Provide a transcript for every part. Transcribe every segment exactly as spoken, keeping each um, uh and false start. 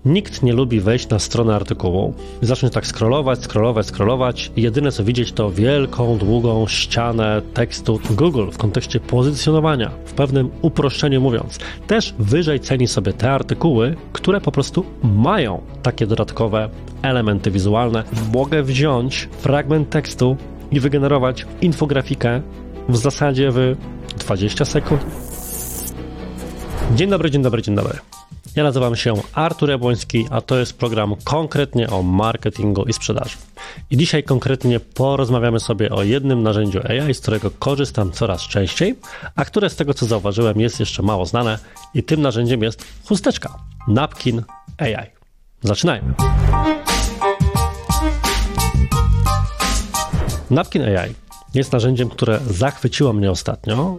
Nikt nie lubi wejść na stronę artykułu i zacząć tak scrollować, scrollować, scrollować i jedyne co widzieć to wielką, długą ścianę tekstu. Google w kontekście pozycjonowania, w pewnym uproszczeniu mówiąc, też wyżej ceni sobie te artykuły, które po prostu mają takie dodatkowe elementy wizualne. Mogę wziąć fragment tekstu i wygenerować infografikę w zasadzie w dwadzieścia sekund. Dzień dobry, dzień dobry, dzień dobry. Ja nazywam się Artur Jabłoński, a to jest program konkretnie o marketingu i sprzedaży. I dzisiaj konkretnie porozmawiamy sobie o jednym narzędziu A I, z którego korzystam coraz częściej, a które z tego co zauważyłem jest jeszcze mało znane i tym narzędziem jest chusteczka Napkin A I. Zaczynajmy. Napkin A I jest narzędziem, które zachwyciło mnie ostatnio,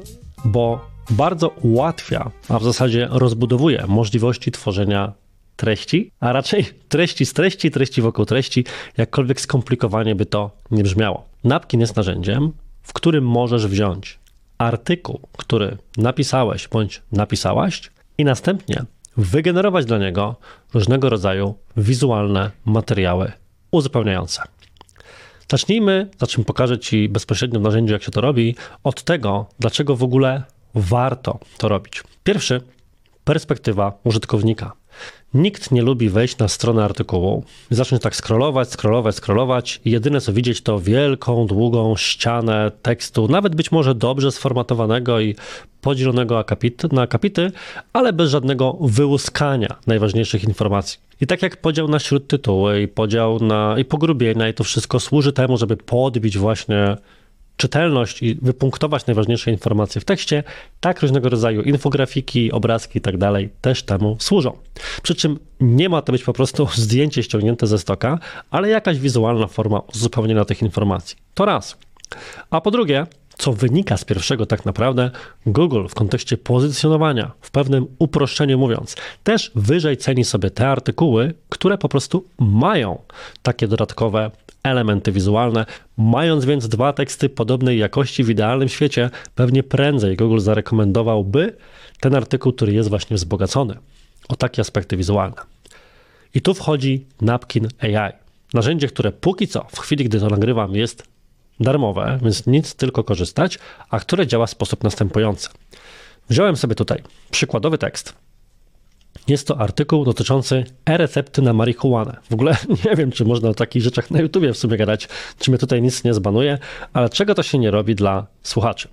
bo bardzo ułatwia, a w zasadzie rozbudowuje możliwości tworzenia treści, a raczej treści z treści, treści wokół treści, jakkolwiek skomplikowanie by to nie brzmiało. Napkin jest narzędziem, w którym możesz wziąć artykuł, który napisałeś bądź napisałaś i następnie wygenerować dla niego różnego rodzaju wizualne materiały uzupełniające. Zacznijmy, za czym pokażę Ci bezpośrednio w narzędziu, jak się to robi, od tego, dlaczego w ogóle warto to robić. Pierwszy, perspektywa użytkownika. Nikt nie lubi wejść na stronę artykułu i zacząć tak scrollować, scrollować, scrollować i jedyne co widzieć to wielką, długą ścianę tekstu, nawet być może dobrze sformatowanego i podzielonego akapity, na akapity, ale bez żadnego wyłuskania najważniejszych informacji. I tak jak podział na śródtytuły i podział na i pogrubienia i to wszystko służy temu, żeby podbić właśnie czytelność i wypunktować najważniejsze informacje w tekście, tak różnego rodzaju infografiki, obrazki i tak dalej też temu służą. Przy czym nie ma to być po prostu zdjęcie ściągnięte ze stoka, ale jakaś wizualna forma uzupełnienia tych informacji. To raz. A po drugie, co wynika z pierwszego tak naprawdę, Google w kontekście pozycjonowania, w pewnym uproszczeniu mówiąc, też wyżej ceni sobie te artykuły, które po prostu mają takie dodatkowe elementy wizualne. Mając więc dwa teksty podobnej jakości w idealnym świecie, pewnie prędzej Google zarekomendowałby ten artykuł, który jest właśnie wzbogacony o takie aspekty wizualne. I tu wchodzi Napkin A I. Narzędzie, które póki co, w chwili gdy to nagrywam, jest darmowe, więc nic, tylko korzystać, a które działa w sposób następujący. Wziąłem sobie tutaj przykładowy tekst. Jest to artykuł dotyczący e-recepty na marihuanę. W ogóle nie wiem, czy można o takich rzeczach na YouTubie w sumie gadać, czy mnie tutaj nic nie zbanuje, ale czego to się nie robi dla słuchaczy.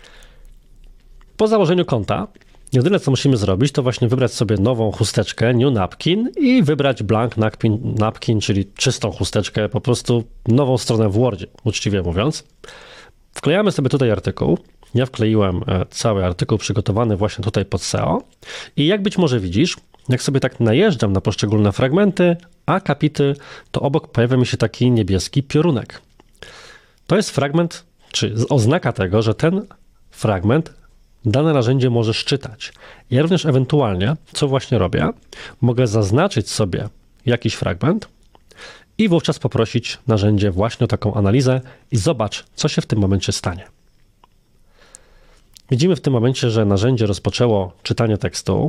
Po założeniu konta, jedyne co musimy zrobić, to właśnie wybrać sobie nową chusteczkę, New Napkin i wybrać blank napkin, napkin, czyli czystą chusteczkę, po prostu nową stronę w Wordzie, uczciwie mówiąc. Wklejamy sobie tutaj artykuł. Ja wkleiłem cały artykuł przygotowany właśnie tutaj pod S E O i jak być może widzisz, jak sobie tak najeżdżam na poszczególne fragmenty, akapity, to obok pojawia mi się taki niebieski piorunek. To jest fragment, czy oznaka tego, że ten fragment dane narzędzie możesz czytać. Ja również ewentualnie, co właśnie robię, mogę zaznaczyć sobie jakiś fragment i wówczas poprosić narzędzie właśnie o taką analizę i zobacz, co się w tym momencie stanie. Widzimy w tym momencie, że narzędzie rozpoczęło czytanie tekstu.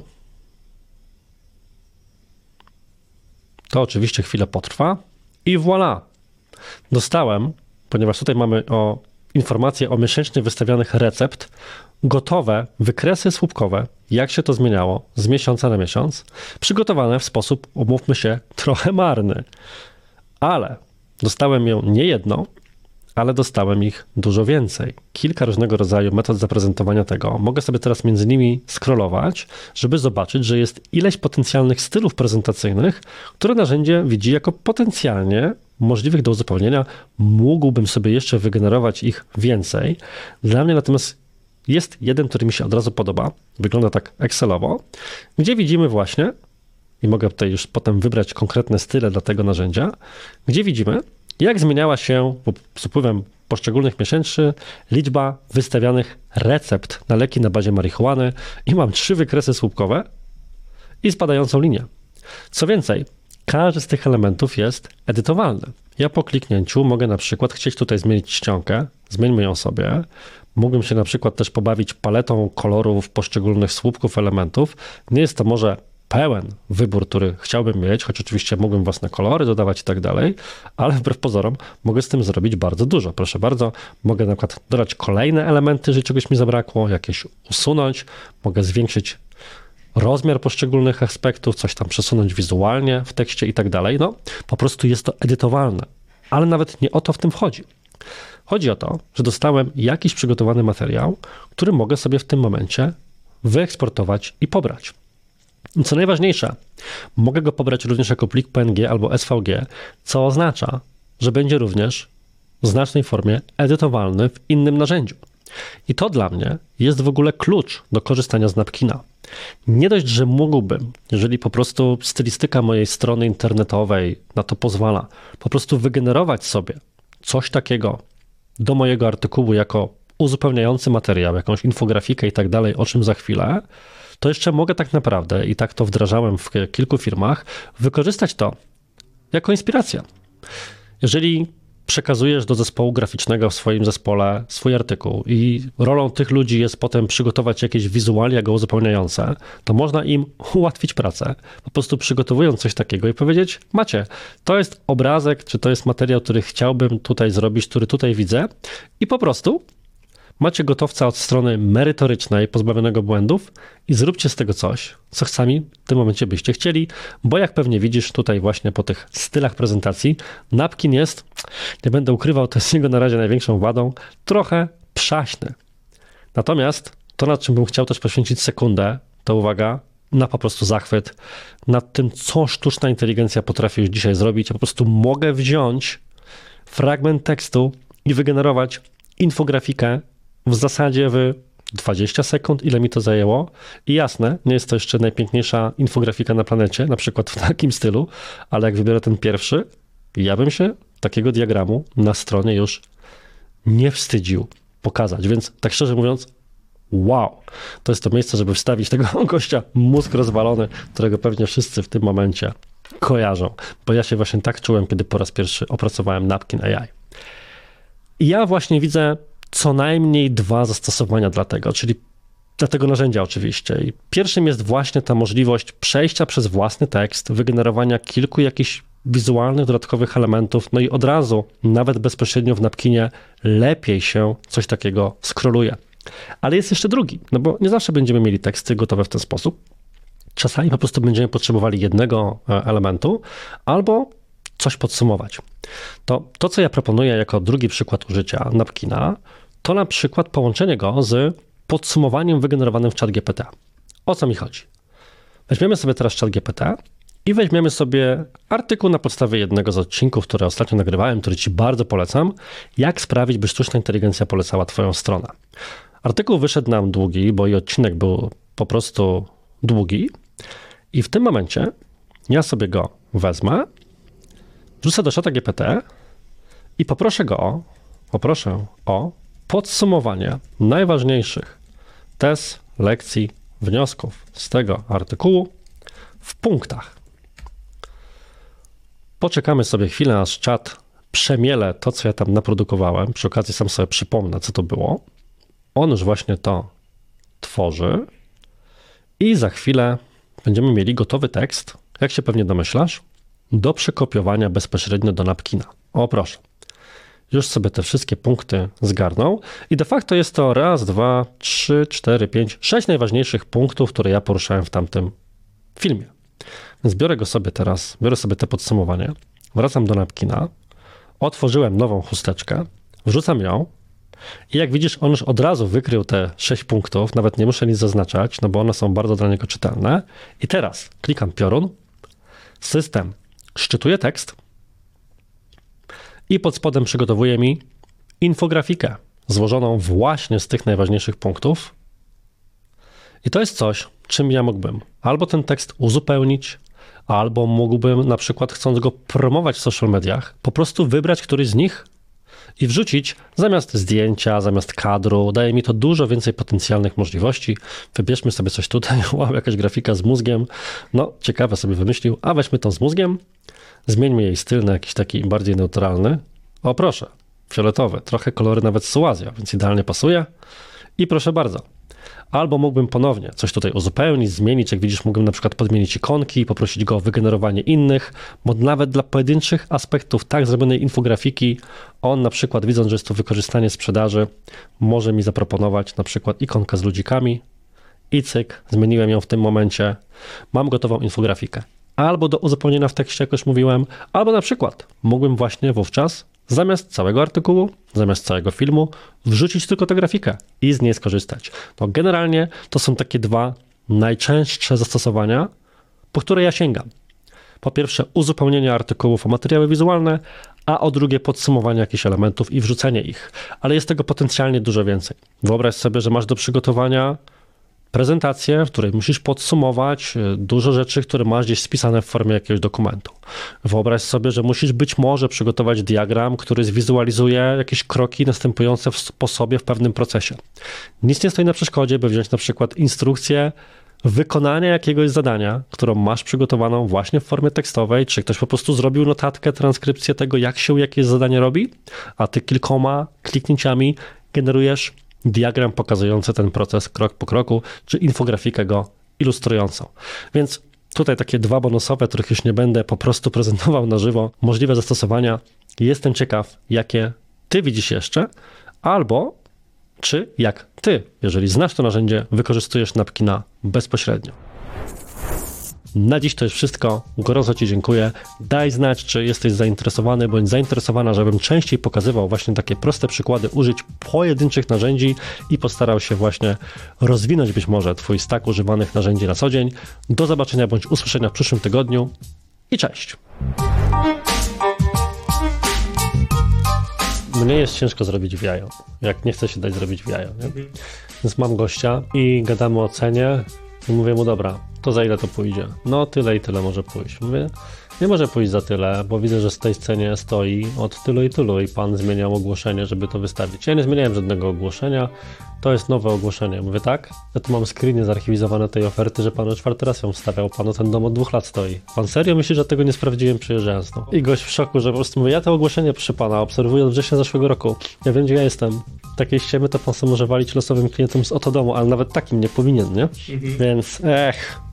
To oczywiście chwilę potrwa i voilà! Dostałem, ponieważ tutaj mamy o informacje o miesięcznie wystawianych recept, gotowe wykresy słupkowe, jak się to zmieniało z miesiąca na miesiąc, przygotowane w sposób, umówmy się, trochę marny. Ale dostałem ją nie jedną, ale dostałem ich dużo więcej. Kilka różnego rodzaju metod zaprezentowania tego. Mogę sobie teraz między nimi scrollować, żeby zobaczyć, że jest ileś potencjalnych stylów prezentacyjnych, które narzędzie widzi jako potencjalnie możliwych do uzupełnienia. Mógłbym sobie jeszcze wygenerować ich więcej. Dla mnie natomiast jest jeden, który mi się od razu podoba. Wygląda tak Excelowo, gdzie widzimy właśnie, i mogę tutaj już potem wybrać konkretne style dla tego narzędzia, gdzie widzimy, jak zmieniała się z upływem poszczególnych miesięcy liczba wystawianych recept na leki na bazie marihuany i mam trzy wykresy słupkowe i spadającą linię. Co więcej, każdy z tych elementów jest edytowalny. Ja po kliknięciu mogę na przykład chcieć tutaj zmienić czcionkę, zmieńmy ją sobie. Mógłbym się na przykład też pobawić paletą kolorów poszczególnych słupków elementów. Nie jest to może pełen wybór, który chciałbym mieć, choć oczywiście mógłbym własne kolory dodawać i tak dalej, ale wbrew pozorom mogę z tym zrobić bardzo dużo. Proszę bardzo, mogę na przykład dodać kolejne elementy, jeżeli czegoś mi zabrakło, jakieś usunąć, mogę zwiększyć rozmiar poszczególnych aspektów, coś tam przesunąć wizualnie w tekście i tak dalej. No, po prostu jest to edytowalne, ale nawet nie o to w tym chodzi. Chodzi o to, że dostałem jakiś przygotowany materiał, który mogę sobie w tym momencie wyeksportować i pobrać. I co najważniejsze, mogę go pobrać również jako plik P N G albo S V G, co oznacza, że będzie również w znacznej formie edytowalny w innym narzędziu. I to dla mnie jest w ogóle klucz do korzystania z Napkina. Nie dość, że mógłbym, jeżeli po prostu stylistyka mojej strony internetowej na to pozwala, po prostu wygenerować sobie coś takiego do mojego artykułu jako uzupełniający materiał, jakąś infografikę i tak dalej, o czym za chwilę, to jeszcze mogę tak naprawdę, i tak to wdrażałem w kilku firmach, wykorzystać to jako inspirację. Jeżeli przekazujesz do zespołu graficznego w swoim zespole swój artykuł i rolą tych ludzi jest potem przygotować jakieś wizualia go uzupełniające, to można im ułatwić pracę, po prostu przygotowując coś takiego i powiedzieć: macie, to jest obrazek, czy to jest materiał, który chciałbym tutaj zrobić, który tutaj widzę, i po prostu macie gotowca od strony merytorycznej, pozbawionego błędów, i zróbcie z tego coś, co sami w tym momencie byście chcieli, bo jak pewnie widzisz tutaj właśnie po tych stylach prezentacji, Napkin jest, nie będę ukrywał, to jest jego na razie największą wadą, trochę przaśny. Natomiast to, nad czym bym chciał też poświęcić sekundę, to uwaga, na po prostu zachwyt nad tym, co sztuczna inteligencja potrafi już dzisiaj zrobić. Ja po prostu mogę wziąć fragment tekstu i wygenerować infografikę w zasadzie w dwadzieścia sekund, ile mi to zajęło. I jasne, nie jest to jeszcze najpiękniejsza infografika na planecie, na przykład w takim stylu, ale jak wybiorę ten pierwszy, ja bym się takiego diagramu na stronie już nie wstydził pokazać. Więc tak szczerze mówiąc, wow, to jest to miejsce, żeby wstawić tego gościa mózg rozwalony, którego pewnie wszyscy w tym momencie kojarzą, bo ja się właśnie tak czułem, kiedy po raz pierwszy opracowałem Napkin A I. I ja właśnie widzę co najmniej dwa zastosowania dla tego, czyli dla tego narzędzia oczywiście. I pierwszym jest właśnie ta możliwość przejścia przez własny tekst, wygenerowania kilku jakichś wizualnych, dodatkowych elementów, no i od razu, nawet bezpośrednio w Napkinie, lepiej się coś takiego scrolluje. Ale jest jeszcze drugi, no bo nie zawsze będziemy mieli teksty gotowe w ten sposób. Czasami po prostu będziemy potrzebowali jednego elementu albo coś podsumować. To, to, co ja proponuję jako drugi przykład użycia Napkina, to na przykład połączenie go z podsumowaniem wygenerowanym w ChatGPT. O co mi chodzi? Weźmiemy sobie teraz ChatGPT i weźmiemy sobie artykuł na podstawie jednego z odcinków, które ostatnio nagrywałem, który ci bardzo polecam, jak sprawić, by sztuczna inteligencja polecała twoją stronę. Artykuł wyszedł nam długi, bo i odcinek był po prostu długi, i w tym momencie ja sobie go wezmę, wrzucę do ChatGPT i poproszę go o, poproszę o podsumowanie najważniejszych tez, lekcji, wniosków z tego artykułu w punktach. Poczekamy sobie chwilę, aż czat przemiele to, co ja tam naprodukowałem. Przy okazji sam sobie przypomnę, co to było. On już właśnie to tworzy i za chwilę będziemy mieli gotowy tekst, jak się pewnie domyślasz, do przekopiowania bezpośrednio do Napkina. O proszę, już sobie te wszystkie punkty zgarnął i de facto jest to raz, dwa, trzy, cztery, pięć, sześć najważniejszych punktów, które ja poruszałem w tamtym filmie. Więc biorę go sobie teraz, biorę sobie te podsumowanie, wracam do Napkina, otworzyłem nową chusteczkę, wrzucam ją i jak widzisz, on już od razu wykrył te sześć punktów, nawet nie muszę nic zaznaczać, no bo one są bardzo dla niego czytelne. I teraz klikam piorun, system szczytuje tekst i pod spodem przygotowuje mi infografikę złożoną właśnie z tych najważniejszych punktów. I to jest coś, czym ja mógłbym albo ten tekst uzupełnić, albo mógłbym na przykład, chcąc go promować w social mediach, po prostu wybrać któryś z nich i wrzucić zamiast zdjęcia, zamiast kadru. Daje mi to dużo więcej potencjalnych możliwości. Wybierzmy sobie coś tutaj, wow, jakaś grafika z mózgiem. No, ciekawe sobie wymyślił, a weźmy tą z mózgiem, zmieńmy jej styl na jakiś taki bardziej neutralny. O proszę, fioletowy, trochę kolory nawet z Suazja, więc idealnie pasuje. I proszę bardzo, Albo mógłbym ponownie coś tutaj uzupełnić, zmienić. Jak widzisz, mógłbym na przykład podmienić ikonki i poprosić go o wygenerowanie innych, bo nawet dla pojedynczych aspektów tak zrobionej infografiki, on na przykład, widząc, że jest to wykorzystanie sprzedaży, może mi zaproponować na przykład ikonkę z ludzikami i cyk, zmieniłem ją w tym momencie, mam gotową infografikę. Albo do uzupełnienia w tekście, jak już mówiłem, albo na przykład mógłbym właśnie wówczas zamiast całego artykułu, zamiast całego filmu, wrzucić tylko tę grafikę i z niej skorzystać. No generalnie to są takie dwa najczęstsze zastosowania, po które ja sięgam. Po pierwsze uzupełnienie artykułów o materiały wizualne, a o drugie podsumowanie jakichś elementów i wrzucenie ich. Ale jest tego potencjalnie dużo więcej. Wyobraź sobie, że masz do przygotowania prezentację, w której musisz podsumować dużo rzeczy, które masz gdzieś spisane w formie jakiegoś dokumentu. Wyobraź sobie, że musisz być może przygotować diagram, który zwizualizuje jakieś kroki następujące w sposobie w pewnym procesie. Nic nie stoi na przeszkodzie, by wziąć na przykład instrukcję wykonania jakiegoś zadania, którą masz przygotowaną właśnie w formie tekstowej, czy ktoś po prostu zrobił notatkę, transkrypcję tego, jak się jakieś zadanie robi, a ty kilkoma kliknięciami generujesz diagram pokazujący ten proces krok po kroku, czy infografikę go ilustrującą. Więc tutaj takie dwa bonusowe, których już nie będę po prostu prezentował na żywo, możliwe zastosowania. Jestem ciekaw, jakie ty widzisz jeszcze, albo czy jak ty, jeżeli znasz to narzędzie, wykorzystujesz Napkina bezpośrednio. Na dziś to jest wszystko. Gorąco ci dziękuję. Daj znać, czy jesteś zainteresowany bądź zainteresowana, żebym częściej pokazywał właśnie takie proste przykłady użyć pojedynczych narzędzi i postarał się właśnie rozwinąć być może twój stack używanych narzędzi na co dzień. Do zobaczenia bądź usłyszenia w przyszłym tygodniu i cześć. Mnie jest ciężko zrobić w jajo, jak nie chcę się dać zrobić w jajo. Nie? Więc mam gościa i gadamy o cenie i mówię mu, dobra, to za ile to pójdzie? No tyle i tyle może pójść. Mówię, nie może pójść za tyle, bo widzę, że w tej cenie stoi od tylu i tylu i pan zmieniał ogłoszenie, żeby to wystawić. Ja nie zmieniałem żadnego ogłoszenia, to jest nowe ogłoszenie. Mówię, tak? Ja tu mam screeny zarchiwizowane tej oferty, że pan czwarty raz ją wstawiał, panu ten dom od dwóch lat stoi. Pan serio myśli, że tego nie sprawdziłem przyjeżdżając? No. I gość w szoku, że po prostu mówię, ja to ogłoszenie, proszę pana, obserwuję od września zeszłego roku. Ja wiem, gdzie ja jestem. Takiej ściemy to pan sobie może walić losowym klientom z oto domu, ale nawet takim nie powinien, nie? Mhm. Więc ech...